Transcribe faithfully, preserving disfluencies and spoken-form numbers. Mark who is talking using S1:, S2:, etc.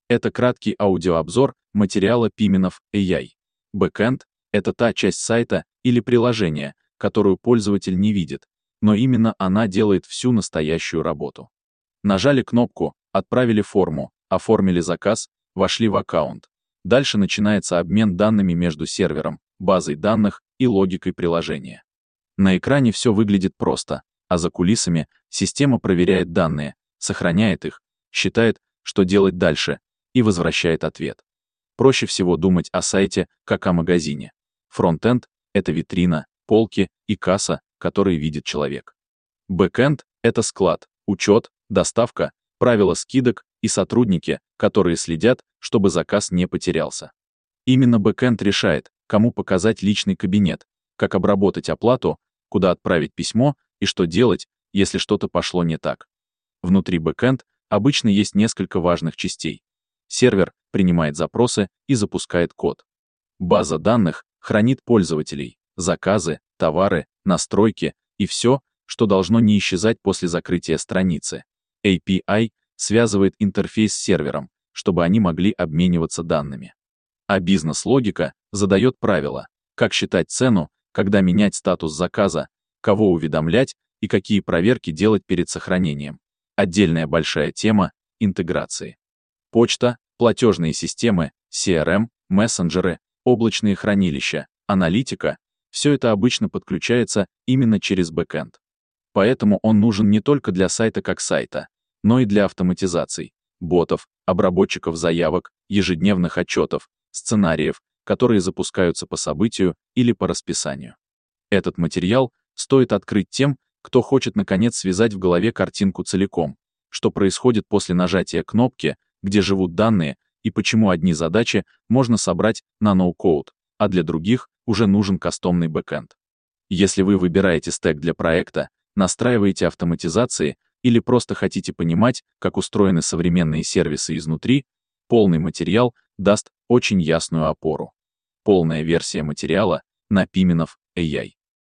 S1: Это краткий аудиообзор материала Piminov эй ай. Бэкэнд — это та часть сайта или приложения, которую пользователь не видит, но именно она делает всю настоящую работу. Нажали кнопку, отправили форму, оформили заказ, вошли в аккаунт. Дальше начинается обмен данными между сервером, базой данных и логикой приложения. На экране все выглядит просто, а за кулисами система проверяет данные, сохраняет их, считает, что делать дальше, и возвращает ответ. Проще всего думать о сайте, как о магазине. Фронтенд — это витрина, полки и касса, которые видит человек. Бэкэнд — это склад, учет, доставка, правила скидок и сотрудники, которые следят, чтобы заказ не потерялся. Именно бэкэнд решает, кому показать личный кабинет, как обработать оплату, куда отправить письмо и что делать, если что-то пошло не так. Внутри бэкэнд обычно есть несколько важных частей. Сервер принимает запросы и запускает код. База данных хранит пользователей, заказы, товары, настройки и все, что должно не исчезать после закрытия страницы. эй пи ай связывает интерфейс с сервером, чтобы они могли обмениваться данными. А бизнес-логика задает правила, как считать цену, когда менять статус заказа, кого уведомлять и какие проверки делать перед сохранением. Отдельная большая тема — интеграции. Почта, платежные системы, си эр эм, мессенджеры, облачные хранилища, аналитика — все это обычно подключается именно через бэкэнд. Поэтому он нужен не только для сайта как сайта, но и для автоматизаций, ботов, обработчиков заявок, ежедневных отчетов, сценариев, которые запускаются по событию или по расписанию. Этот материал стоит открыть тем, кто хочет наконец связать в голове картинку целиком, что происходит после нажатия кнопки, где живут данные, и почему одни задачи можно собрать на ноу-код, а для других уже нужен кастомный бэкэнд. Если вы выбираете стэк для проекта, настраиваете автоматизации или просто хотите понимать, как устроены современные сервисы изнутри, полный материал даст очень ясную опору. Полная версия материала на Piminov эй ай.